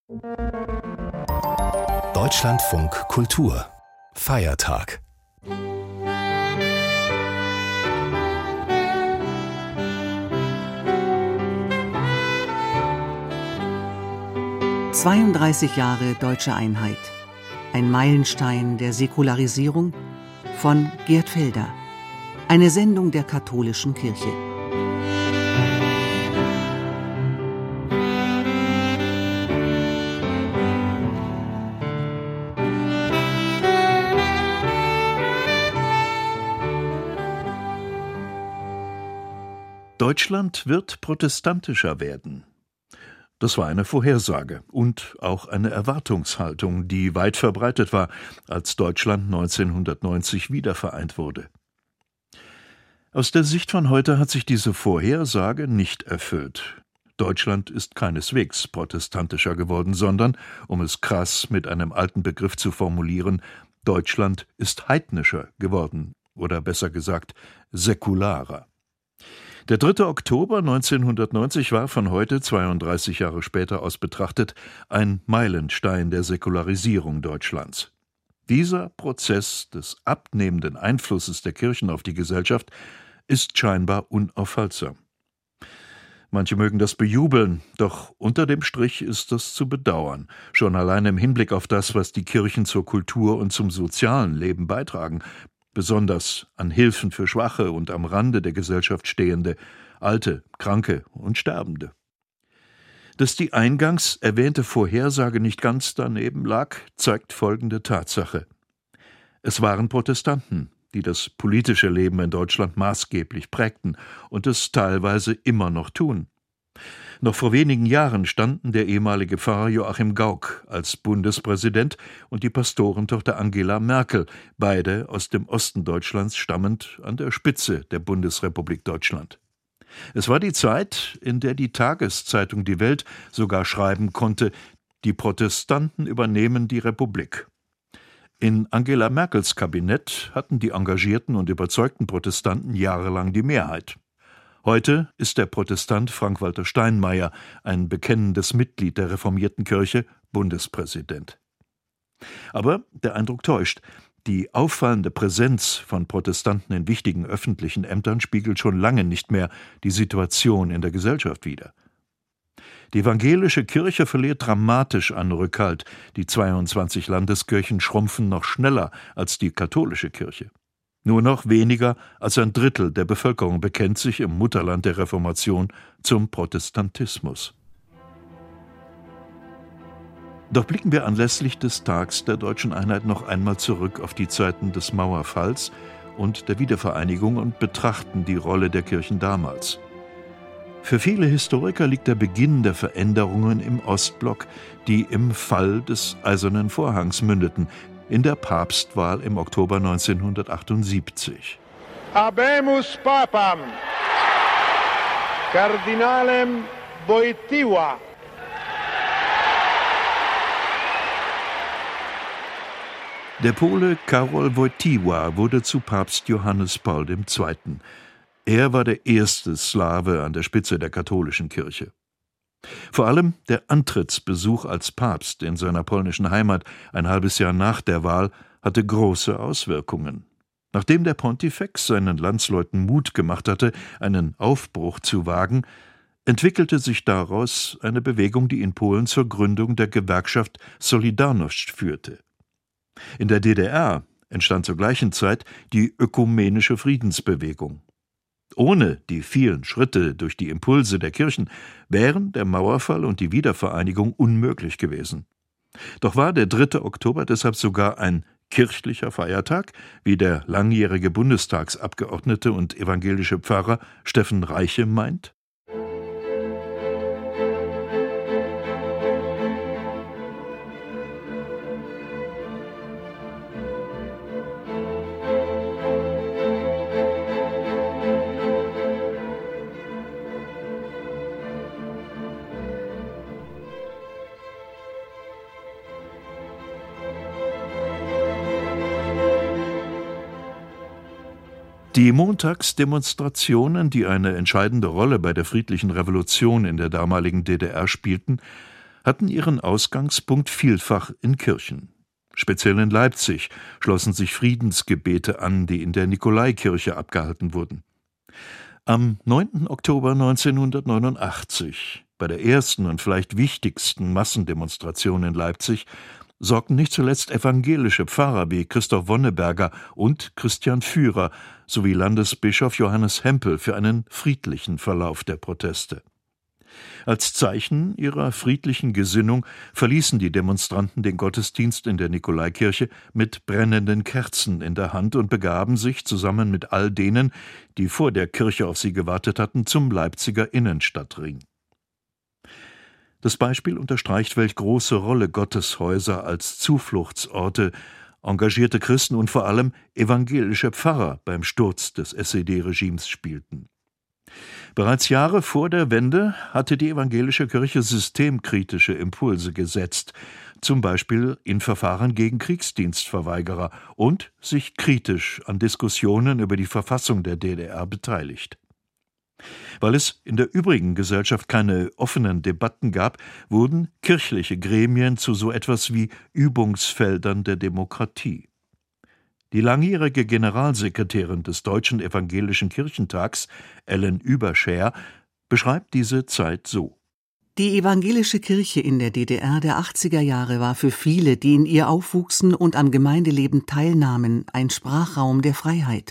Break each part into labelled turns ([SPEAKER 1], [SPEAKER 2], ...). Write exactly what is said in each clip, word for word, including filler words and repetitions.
[SPEAKER 1] Deutschlandfunk Kultur Feiertag.
[SPEAKER 2] zweiunddreißig Jahre deutsche Einheit. Ein Meilenstein der Säkularisierung von Gerd Felder. Eine Sendung der katholischen Kirche.
[SPEAKER 3] Deutschland wird protestantischer werden. Das war eine Vorhersage und auch eine Erwartungshaltung, die weit verbreitet war, als Deutschland neunzehnhundertneunzig wiedervereint wurde. Aus der Sicht von heute hat sich diese Vorhersage nicht erfüllt. Deutschland ist keineswegs protestantischer geworden, sondern, um es krass mit einem alten Begriff zu formulieren, Deutschland ist heidnischer geworden, oder besser gesagt, säkularer. Der dritte Oktober neunzehnhundertneunzig war von heute, zweiunddreißig Jahre später aus betrachtet, ein Meilenstein der Säkularisierung Deutschlands. Dieser Prozess des abnehmenden Einflusses der Kirchen auf die Gesellschaft ist scheinbar unaufhaltsam. Manche mögen das bejubeln, doch unter dem Strich ist das zu bedauern, schon allein im Hinblick auf das, was die Kirchen zur Kultur und zum sozialen Leben beitragen, besonders an Hilfen für Schwache und am Rande der Gesellschaft stehende, Alte, Kranke und Sterbende. Dass die eingangs erwähnte Vorhersage nicht ganz daneben lag, zeigt folgende Tatsache. Es waren Protestanten, die das politische Leben in Deutschland maßgeblich prägten und es teilweise immer noch tun. Noch vor wenigen Jahren standen der ehemalige Pfarrer Joachim Gauck als Bundespräsident und die Pastorentochter Angela Merkel, beide aus dem Osten Deutschlands stammend, an der Spitze der Bundesrepublik Deutschland. Es war die Zeit, in der die Tageszeitung Die Welt sogar schreiben konnte, die Protestanten übernehmen die Republik. In Angela Merkels Kabinett hatten die engagierten und überzeugten Protestanten jahrelang die Mehrheit. Heute ist der Protestant Frank-Walter Steinmeier, ein bekennendes Mitglied der reformierten Kirche, Bundespräsident. Aber der Eindruck täuscht. Die auffallende Präsenz von Protestanten in wichtigen öffentlichen Ämtern spiegelt schon lange nicht mehr die Situation in der Gesellschaft wider. Die evangelische Kirche verliert dramatisch an Rückhalt. Die zweiundzwanzig Landeskirchen schrumpfen noch schneller als die katholische Kirche. Nur noch weniger als ein Drittel der Bevölkerung bekennt sich im Mutterland der Reformation zum Protestantismus. Doch blicken wir anlässlich des Tags der deutschen Einheit noch einmal zurück auf die Zeiten des Mauerfalls und der Wiedervereinigung und betrachten die Rolle der Kirchen damals. Für viele Historiker liegt der Beginn der Veränderungen im Ostblock, die im Fall des Eisernen Vorhangs mündeten, in der Papstwahl im Oktober neunzehnhundertachtundsiebzig.
[SPEAKER 4] Habemus Papam, Kardinalem Wojtyła.
[SPEAKER 3] Der Pole Karol Wojtyła wurde zu Papst Johannes Paul der Zweite. Er war der erste Slawe an der Spitze der katholischen Kirche. Vor allem der Antrittsbesuch als Papst in seiner polnischen Heimat ein halbes Jahr nach der Wahl hatte große Auswirkungen. Nachdem der Pontifex seinen Landsleuten Mut gemacht hatte, einen Aufbruch zu wagen, entwickelte sich daraus eine Bewegung, die in Polen zur Gründung der Gewerkschaft Solidarność führte. In der D D R entstand zur gleichen Zeit die ökumenische Friedensbewegung. Ohne die vielen Schritte durch die Impulse der Kirchen wären der Mauerfall und die Wiedervereinigung unmöglich gewesen. Doch war der dritte Oktober deshalb sogar ein kirchlicher Feiertag, wie der langjährige Bundestagsabgeordnete und evangelische Pfarrer Steffen Reiche meint? Die Montagsdemonstrationen, die eine entscheidende Rolle bei der friedlichen Revolution in der damaligen D D R spielten, hatten ihren Ausgangspunkt vielfach in Kirchen. Speziell in Leipzig schlossen sich Friedensgebete an, die in der Nikolaikirche abgehalten wurden. Am neunten Oktober neunzehnhundertneunundachtzig, bei der ersten und vielleicht wichtigsten Massendemonstration in Leipzig, sorgten nicht zuletzt evangelische Pfarrer wie Christoph Wonneberger und Christian Führer sowie Landesbischof Johannes Hempel für einen friedlichen Verlauf der Proteste. Als Zeichen ihrer friedlichen Gesinnung verließen die Demonstranten den Gottesdienst in der Nikolaikirche mit brennenden Kerzen in der Hand und begaben sich zusammen mit all denen, die vor der Kirche auf sie gewartet hatten, zum Leipziger Innenstadtring. Das Beispiel unterstreicht, welch große Rolle Gotteshäuser als Zufluchtsorte, engagierte Christen und vor allem evangelische Pfarrer beim Sturz des S E D-Regimes spielten. Bereits Jahre vor der Wende hatte die evangelische Kirche systemkritische Impulse gesetzt, zum Beispiel in Verfahren gegen Kriegsdienstverweigerer, und sich kritisch an Diskussionen über die Verfassung der D D R beteiligt. Weil es in der übrigen Gesellschaft keine offenen Debatten gab, wurden kirchliche Gremien zu so etwas wie Übungsfeldern der Demokratie. Die langjährige Generalsekretärin des Deutschen Evangelischen Kirchentags, Ellen Überschär, beschreibt diese Zeit so:
[SPEAKER 2] Die evangelische Kirche in der D D R der achtziger Jahre war für viele, die in ihr aufwuchsen und am Gemeindeleben teilnahmen, ein Sprachraum der Freiheit.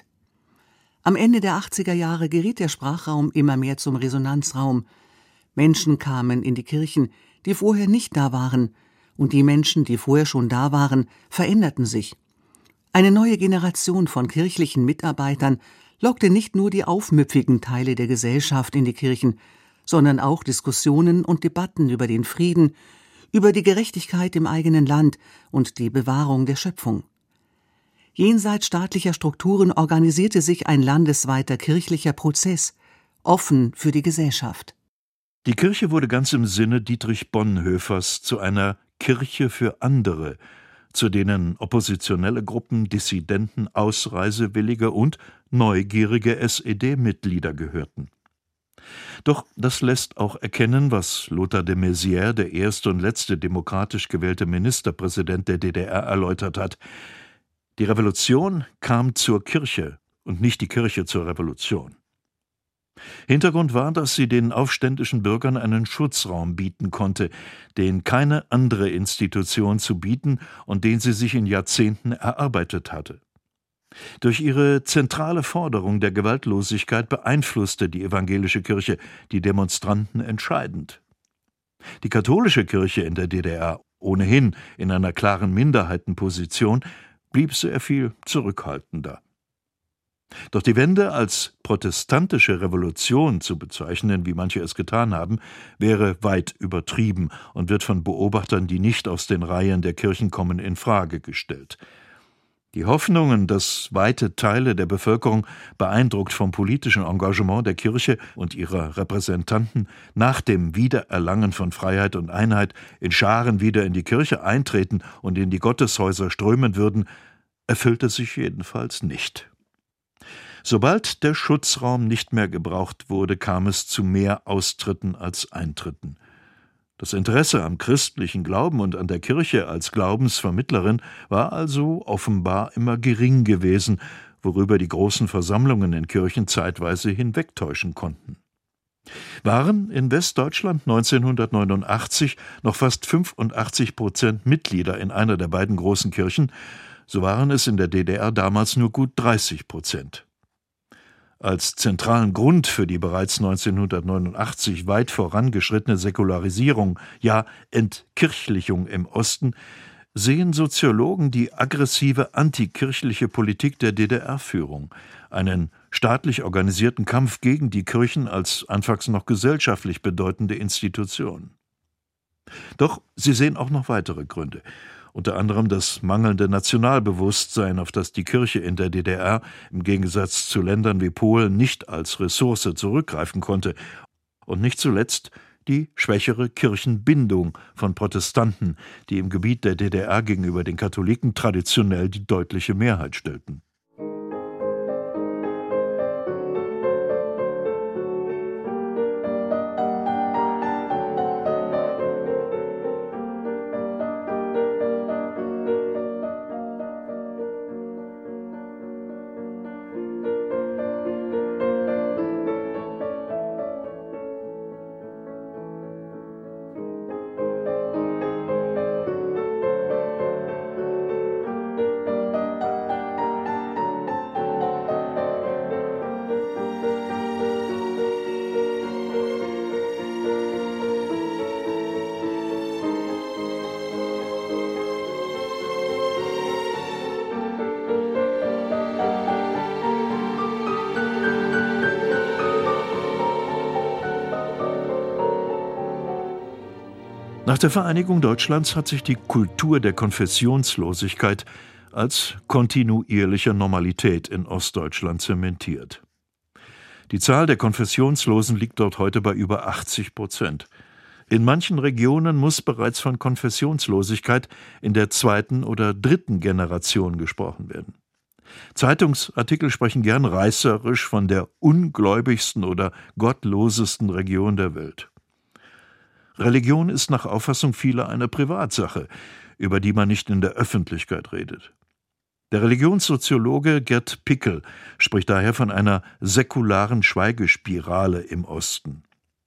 [SPEAKER 2] Am Ende der achtziger Jahre geriet der Sprachraum immer mehr zum Resonanzraum. Menschen kamen in die Kirchen, die vorher nicht da waren, und die Menschen, die vorher schon da waren, veränderten sich. Eine neue Generation von kirchlichen Mitarbeitern lockte nicht nur die aufmüpfigen Teile der Gesellschaft in die Kirchen, sondern auch Diskussionen und Debatten über den Frieden, über die Gerechtigkeit im eigenen Land und die Bewahrung der Schöpfung. Jenseits staatlicher Strukturen organisierte sich ein landesweiter kirchlicher Prozess, offen für die Gesellschaft.
[SPEAKER 3] Die Kirche wurde ganz im Sinne Dietrich Bonhoeffers zu einer Kirche für andere, zu denen oppositionelle Gruppen, Dissidenten, Ausreisewillige und neugierige S E D-Mitglieder gehörten. Doch das lässt auch erkennen, was Lothar de Maizière, der erste und letzte demokratisch gewählte Ministerpräsident der D D R, erläutert hat: Die Revolution kam zur Kirche und nicht die Kirche zur Revolution. Hintergrund war, dass sie den aufständischen Bürgern einen Schutzraum bieten konnte, den keine andere Institution zu bieten und den sie sich in Jahrzehnten erarbeitet hatte. Durch ihre zentrale Forderung der Gewaltlosigkeit beeinflusste die evangelische Kirche die Demonstranten entscheidend. Die katholische Kirche in der D D R, ohnehin in einer klaren Minderheitenposition, blieb sehr viel zurückhaltender. Doch die Wende als protestantische Revolution zu bezeichnen, wie manche es getan haben, wäre weit übertrieben und wird von Beobachtern, die nicht aus den Reihen der Kirchen kommen, in Frage gestellt. Die Hoffnungen, dass weite Teile der Bevölkerung, beeindruckt vom politischen Engagement der Kirche und ihrer Repräsentanten, nach dem Wiedererlangen von Freiheit und Einheit in Scharen wieder in die Kirche eintreten und in die Gotteshäuser strömen würden, erfüllte sich jedenfalls nicht. Sobald der Schutzraum nicht mehr gebraucht wurde, kam es zu mehr Austritten als Eintritten. Das Interesse am christlichen Glauben und an der Kirche als Glaubensvermittlerin war also offenbar immer gering gewesen, worüber die großen Versammlungen in Kirchen zeitweise hinwegtäuschen konnten. Waren in Westdeutschland neunzehnhundertneunundachtzig noch fast fünfundachtzig Prozent Mitglieder in einer der beiden großen Kirchen, so waren es in der D D R damals nur gut dreißig Prozent. Als zentralen Grund für die bereits neunzehnhundertneunundachtzig weit vorangeschrittene Säkularisierung, ja Entkirchlichung im Osten, sehen Soziologen die aggressive antikirchliche Politik der D D R-Führung, einen staatlich organisierten Kampf gegen die Kirchen als anfangs noch gesellschaftlich bedeutende Institution. Doch sie sehen auch noch weitere Gründe. Unter anderem das mangelnde Nationalbewusstsein, auf das die Kirche in der D D R im Gegensatz zu Ländern wie Polen nicht als Ressource zurückgreifen konnte, und nicht zuletzt die schwächere Kirchenbindung von Protestanten, die im Gebiet der D D R gegenüber den Katholiken traditionell die deutliche Mehrheit stellten. Nach der Vereinigung Deutschlands hat sich die Kultur der Konfessionslosigkeit als kontinuierliche Normalität in Ostdeutschland zementiert. Die Zahl der Konfessionslosen liegt dort heute bei über achtzig Prozent. In manchen Regionen muss bereits von Konfessionslosigkeit in der zweiten oder dritten Generation gesprochen werden. Zeitungsartikel sprechen gern reißerisch von der ungläubigsten oder gottlosesten Region der Welt. Religion ist nach Auffassung vieler eine Privatsache, über die man nicht in der Öffentlichkeit redet. Der Religionssoziologe Gerd Pickel spricht daher von einer säkularen Schweigespirale im Osten.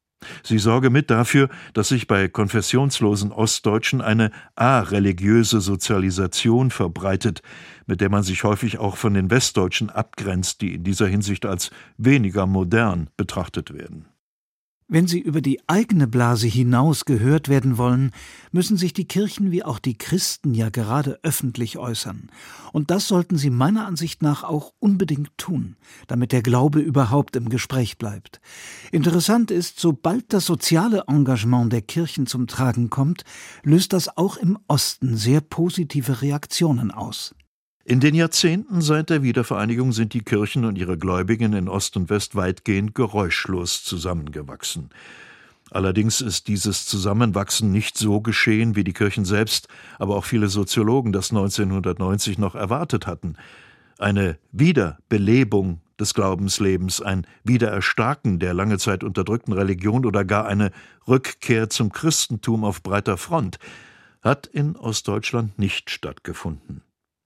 [SPEAKER 3] Sie sorge mit dafür, dass sich bei konfessionslosen Ostdeutschen eine areligiöse Sozialisation verbreitet, mit der man sich häufig auch von den Westdeutschen abgrenzt, die in dieser Hinsicht als weniger modern betrachtet werden.
[SPEAKER 5] Wenn sie über die eigene Blase hinaus gehört werden wollen, müssen sich die Kirchen wie auch die Christen ja gerade öffentlich äußern. Und das sollten sie meiner Ansicht nach auch unbedingt tun, damit der Glaube überhaupt im Gespräch bleibt. Interessant ist, sobald das soziale Engagement der Kirchen zum Tragen kommt, löst das auch im Osten sehr positive Reaktionen aus.
[SPEAKER 3] In den Jahrzehnten seit der Wiedervereinigung sind die Kirchen und ihre Gläubigen in Ost und West weitgehend geräuschlos zusammengewachsen. Allerdings ist dieses Zusammenwachsen nicht so geschehen, wie die Kirchen selbst, aber auch viele Soziologen das neunzehnhundertneunzig noch erwartet hatten. Eine Wiederbelebung des Glaubenslebens, ein Wiedererstarken der lange Zeit unterdrückten Religion oder gar eine Rückkehr zum Christentum auf breiter Front hat in Ostdeutschland nicht stattgefunden.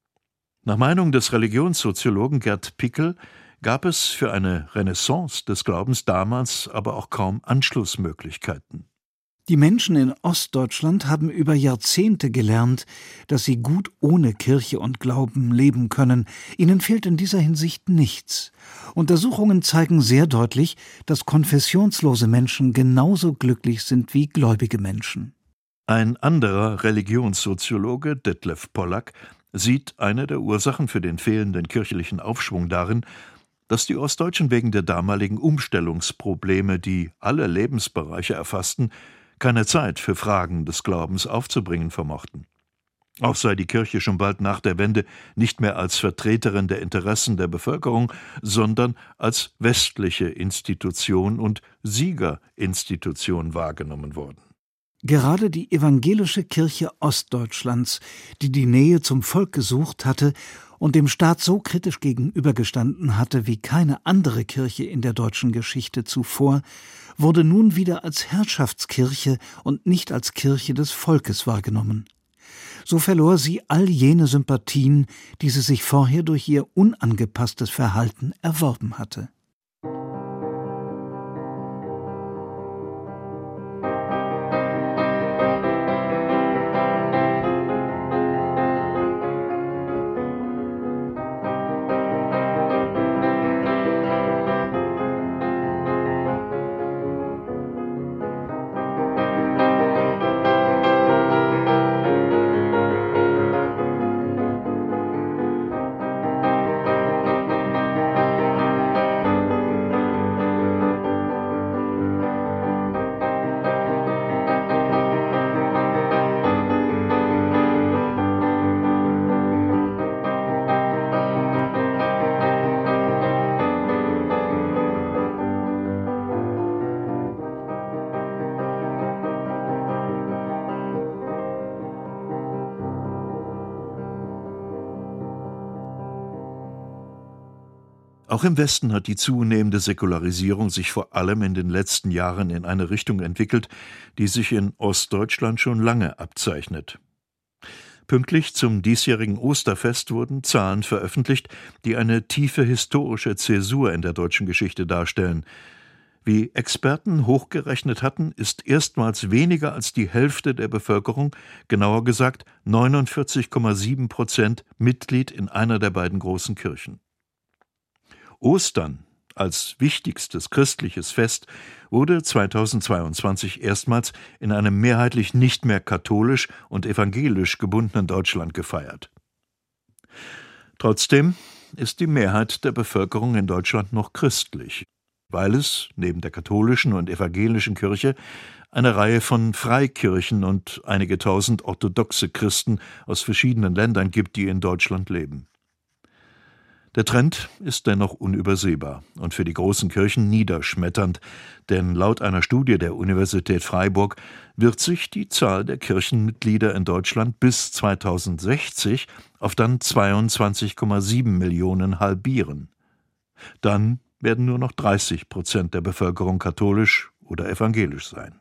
[SPEAKER 3] Nach Meinung des Religionssoziologen Gerd Pickel gab es für eine Renaissance des Glaubens damals aber auch kaum Anschlussmöglichkeiten.
[SPEAKER 5] Die Menschen in Ostdeutschland haben über Jahrzehnte gelernt, dass sie gut ohne Kirche und Glauben leben können. Ihnen fehlt in dieser Hinsicht nichts. Untersuchungen zeigen sehr deutlich, dass konfessionslose Menschen genauso glücklich sind wie gläubige Menschen.
[SPEAKER 3] Ein anderer Religionssoziologe, Detlef Pollack, sieht eine der Ursachen für den fehlenden kirchlichen Aufschwung darin, dass die Ostdeutschen wegen der damaligen Umstellungsprobleme, die alle Lebensbereiche erfassten, keine Zeit für Fragen des Glaubens aufzubringen vermochten. Auch sei die Kirche schon bald nach der Wende nicht mehr als Vertreterin der Interessen der Bevölkerung, sondern als westliche Institution und Siegerinstitution wahrgenommen worden.
[SPEAKER 5] Gerade die evangelische Kirche Ostdeutschlands, die die Nähe zum Volk gesucht hatte und dem Staat so kritisch gegenübergestanden hatte wie keine andere Kirche in der deutschen Geschichte zuvor, wurde nun wieder als Herrschaftskirche und nicht als Kirche des Volkes wahrgenommen. So verlor sie all jene Sympathien, die sie sich vorher durch ihr unangepasstes Verhalten erworben hatte.
[SPEAKER 3] Auch im Westen hat die zunehmende Säkularisierung sich vor allem in den letzten Jahren in eine Richtung entwickelt, die sich in Ostdeutschland schon lange abzeichnet. Pünktlich zum diesjährigen Osterfest wurden Zahlen veröffentlicht, die eine tiefe historische Zäsur in der deutschen Geschichte darstellen. Wie Experten hochgerechnet hatten, ist erstmals weniger als die Hälfte der Bevölkerung, genauer gesagt neunundvierzig Komma sieben Prozent, Mitglied in einer der beiden großen Kirchen. Ostern als wichtigstes christliches Fest wurde zweitausendzweiundzwanzig erstmals in einem mehrheitlich nicht mehr katholisch und evangelisch gebundenen Deutschland gefeiert. Trotzdem ist die Mehrheit der Bevölkerung in Deutschland noch christlich, weil es neben der katholischen und evangelischen Kirche eine Reihe von Freikirchen und einige tausend orthodoxe Christen aus verschiedenen Ländern gibt, die in Deutschland leben. Der Trend ist dennoch unübersehbar und für die großen Kirchen niederschmetternd, denn laut einer Studie der Universität Freiburg wird sich die Zahl der Kirchenmitglieder in Deutschland bis zweitausendsechzig auf dann zweiundzwanzig Komma sieben Millionen halbieren. Dann werden nur noch dreißig Prozent der Bevölkerung katholisch oder evangelisch sein.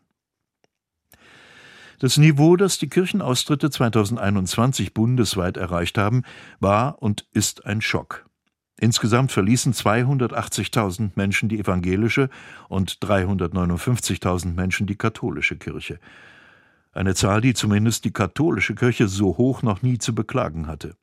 [SPEAKER 3] Das Niveau, das die Kirchenaustritte zweitausendeinundzwanzig bundesweit erreicht haben, war und ist ein Schock. Insgesamt verließen zweihundertachtzigtausend Menschen die evangelische und dreihundertneunundfünfzigtausend Menschen die katholische Kirche. Eine Zahl, die zumindest die katholische Kirche so hoch noch nie zu beklagen hatte.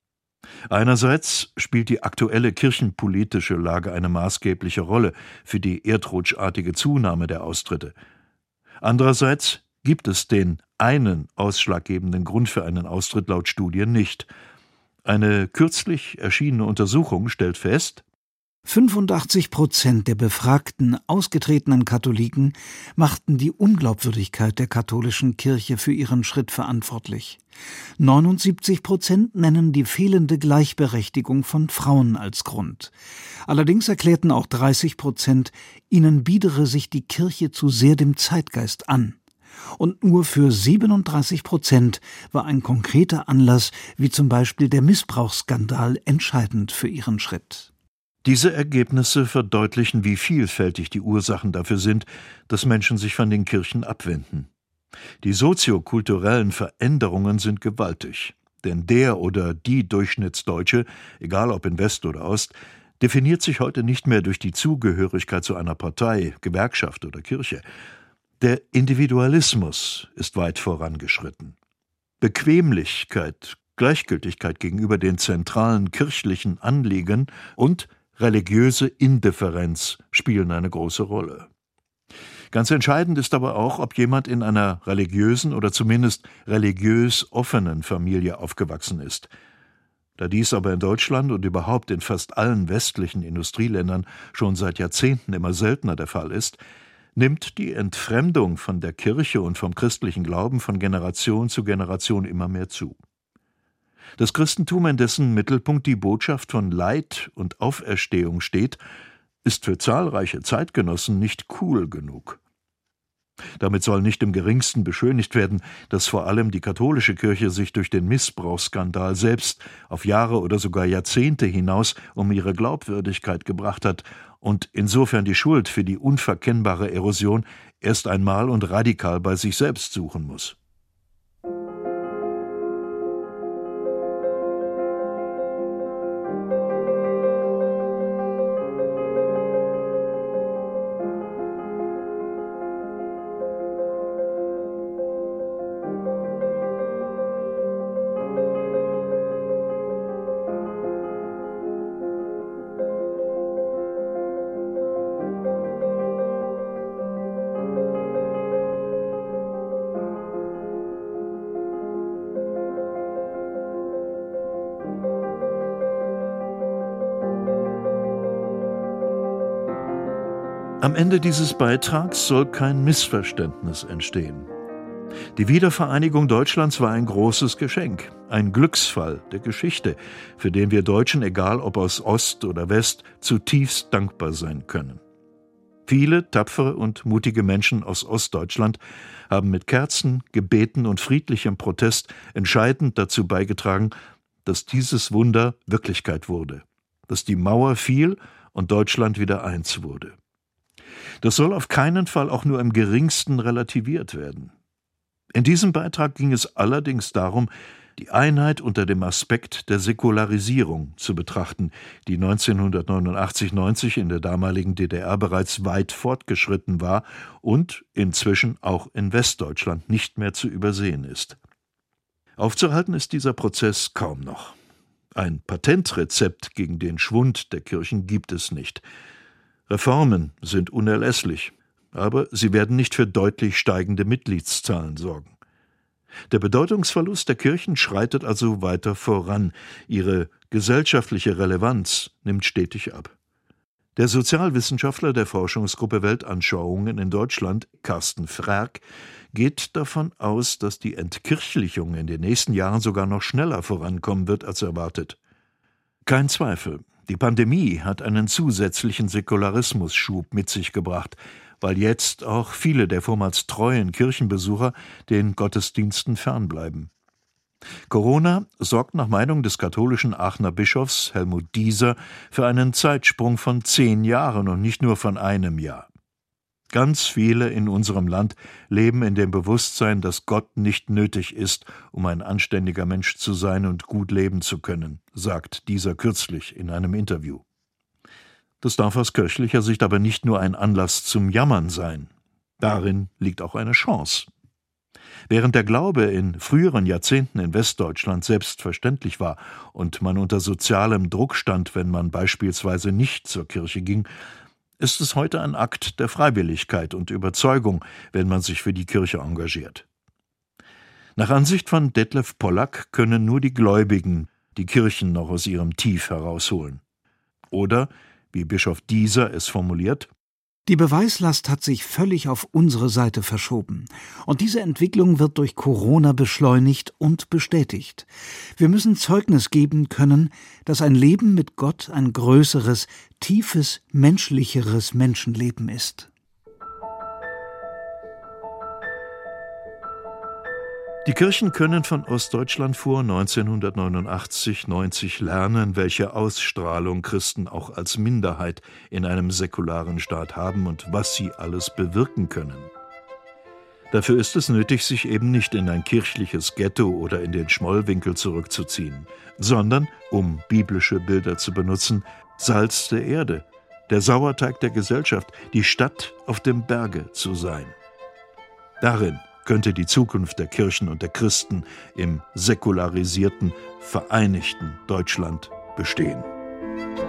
[SPEAKER 3] Einerseits spielt die aktuelle kirchenpolitische Lage eine maßgebliche Rolle für die erdrutschartige Zunahme der Austritte. Andererseits gibt es den einen ausschlaggebenden Grund für einen Austritt laut Studien nicht. Eine kürzlich erschienene Untersuchung stellt fest:
[SPEAKER 5] fünfundachtzig Prozent der befragten ausgetretenen Katholiken machten die Unglaubwürdigkeit der katholischen Kirche für ihren Schritt verantwortlich. neunundsiebzig Prozent nennen die fehlende Gleichberechtigung von Frauen als Grund. Allerdings erklärten auch dreißig Prozent, ihnen biedere sich die Kirche zu sehr dem Zeitgeist an. Und nur für siebenunddreißig Prozent war ein konkreter Anlass, wie zum Beispiel der Missbrauchsskandal, entscheidend für ihren Schritt.
[SPEAKER 3] Diese Ergebnisse verdeutlichen, wie vielfältig die Ursachen dafür sind, dass Menschen sich von den Kirchen abwenden. Die soziokulturellen Veränderungen sind gewaltig, denn der oder die Durchschnittsdeutsche, egal ob in West oder Ost, definiert sich heute nicht mehr durch die Zugehörigkeit zu einer Partei, Gewerkschaft oder Kirche. Der Individualismus ist weit vorangeschritten. Bequemlichkeit, Gleichgültigkeit gegenüber den zentralen kirchlichen Anliegen und religiöse Indifferenz spielen eine große Rolle. Ganz entscheidend ist aber auch, ob jemand in einer religiösen oder zumindest religiös offenen Familie aufgewachsen ist. Da dies aber in Deutschland und überhaupt in fast allen westlichen Industrieländern schon seit Jahrzehnten immer seltener der Fall ist, nimmt die Entfremdung von der Kirche und vom christlichen Glauben von Generation zu Generation immer mehr zu. Das Christentum, in dessen Mittelpunkt die Botschaft von Leid und Auferstehung steht, ist für zahlreiche Zeitgenossen nicht cool genug. Damit soll nicht im geringsten beschönigt werden, dass vor allem die katholische Kirche sich durch den Missbrauchsskandal selbst auf Jahre oder sogar Jahrzehnte hinaus um ihre Glaubwürdigkeit gebracht hat und insofern die Schuld für die unverkennbare Erosion erst einmal und radikal bei sich selbst suchen muss. Am Ende dieses Beitrags soll kein Missverständnis entstehen. Die Wiedervereinigung Deutschlands war ein großes Geschenk, ein Glücksfall der Geschichte, für den wir Deutschen, egal ob aus Ost oder West, zutiefst dankbar sein können. Viele tapfere und mutige Menschen aus Ostdeutschland haben mit Kerzen, Gebeten und friedlichem Protest entscheidend dazu beigetragen, dass dieses Wunder Wirklichkeit wurde, dass die Mauer fiel und Deutschland wieder eins wurde. Das soll auf keinen Fall auch nur im geringsten relativiert werden. In diesem Beitrag ging es allerdings darum, die Einheit unter dem Aspekt der Säkularisierung zu betrachten, die neunzehnhundertneunundachtzig neunzig in der damaligen D D R bereits weit fortgeschritten war und inzwischen auch in Westdeutschland nicht mehr zu übersehen ist. Aufzuhalten ist dieser Prozess kaum noch. Ein Patentrezept gegen den Schwund der Kirchen gibt es nicht. Reformen sind unerlässlich, aber sie werden nicht für deutlich steigende Mitgliedszahlen sorgen. Der Bedeutungsverlust der Kirchen schreitet also weiter voran, ihre gesellschaftliche Relevanz nimmt stetig ab. Der Sozialwissenschaftler der Forschungsgruppe Weltanschauungen in Deutschland, Carsten Frerk, geht davon aus, dass die Entkirchlichung in den nächsten Jahren sogar noch schneller vorankommen wird als erwartet. Kein Zweifel, die Pandemie hat einen zusätzlichen Säkularismusschub mit sich gebracht, weil jetzt auch viele der vormals treuen Kirchenbesucher den Gottesdiensten fernbleiben. Corona sorgt nach Meinung des katholischen Aachener Bischofs Helmut Dieser für einen Zeitsprung von zehn Jahren und nicht nur von einem Jahr. Ganz viele in unserem Land leben in dem Bewusstsein, dass Gott nicht nötig ist, um ein anständiger Mensch zu sein und gut leben zu können, sagt Dieser kürzlich in einem Interview. Das darf aus kirchlicher Sicht aber nicht nur ein Anlass zum Jammern sein. Darin liegt auch eine Chance. Während der Glaube in früheren Jahrzehnten in Westdeutschland selbstverständlich war und man unter sozialem Druck stand, wenn man beispielsweise nicht zur Kirche ging, ist es heute ein Akt der Freiwilligkeit und Überzeugung, wenn man sich für die Kirche engagiert. Nach Ansicht von Detlef Pollack können nur die Gläubigen die Kirchen noch aus ihrem Tief herausholen. Oder, wie Bischof Dieser es formuliert:
[SPEAKER 5] Die Beweislast hat sich völlig auf unsere Seite verschoben. Und diese Entwicklung wird durch Corona beschleunigt und bestätigt. Wir müssen Zeugnis geben können, dass ein Leben mit Gott ein größeres, tiefes, menschlicheres Menschenleben ist.
[SPEAKER 3] Die Kirchen können von Ostdeutschland vor neunzehnhundertneunundachtzig neunzig lernen, welche Ausstrahlung Christen auch als Minderheit in einem säkularen Staat haben und was sie alles bewirken können. Dafür ist es nötig, sich eben nicht in ein kirchliches Ghetto oder in den Schmollwinkel zurückzuziehen, sondern, um biblische Bilder zu benutzen, Salz der Erde, der Sauerteig der Gesellschaft, die Stadt auf dem Berge zu sein. Darin könnte die Zukunft der Kirchen und der Christen im säkularisierten, vereinigten Deutschland bestehen.